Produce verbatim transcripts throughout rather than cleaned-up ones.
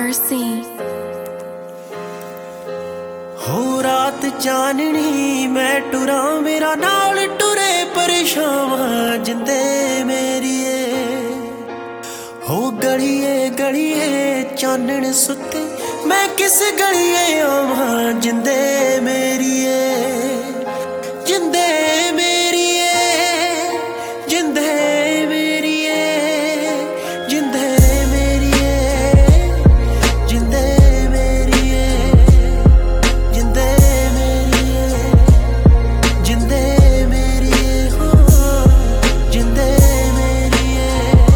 Mercy हो रात चाननी मैं टुरा मेरा नाल टुरे परेशान जिंदे मेरिए हो गलिए गलिए चानन सुते मैं किस गलिए आवां जिंदे मेरिए जिंदे मेरिए जिंदे मेरिए जिंदे मेरिए जिंदे मेरिए जिंदे मेरिए जिंदे मेरिए हो जिंदे मेरिए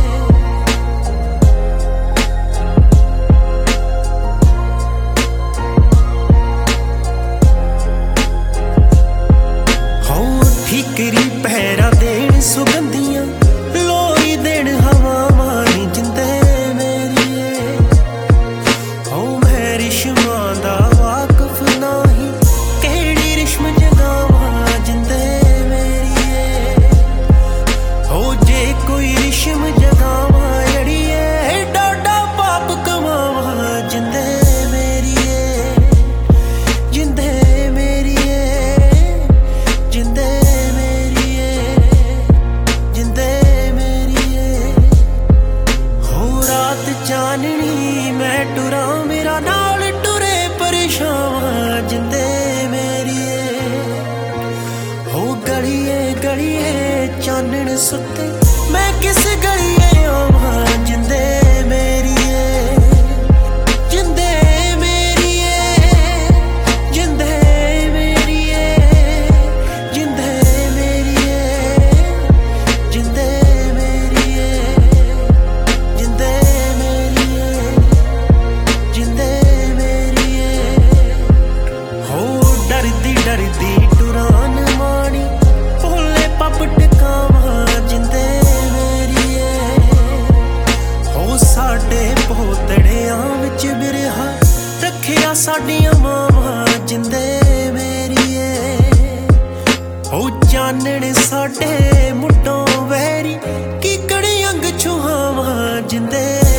हो ठीकरी पहरा देन सुगंधियां लोई देन हवा मारी जिंदे मेरिए हो मैं रिश्मा दा वाकफ नाही केड़ी रिश्म जगावां जिंदे मेरिए हो जे कोई रिश्म जगावां अड़िए डाडा पाप कमावां जिंदे मेरिए जिंदे मेरिए जिंदे मेरिए जिंदे मेरिए हो रात चाननी मैं टुरा मेरा नाल टुरे परेशान जिंदे मेरिए हो गलिए गलिए चानन सुते मैं किस गलिए आवां जिंदे मेरिए जिंदे मेरिए जिंदे मेरिए जिंदे मेरिए जिंदे मेरिए जिंदे मेरिए जिंदे मेरिए हो डरदी डरदी टुरान मानी भोले पप टकावां जिंदे मेरिए हो साडे पोतड़ियां विच बिरहा रखिया साडियां मावां जिंदे मेरिए हो चानन साडे मुड्डों वैरी कीकड़ी अंग छुहावां जिंदे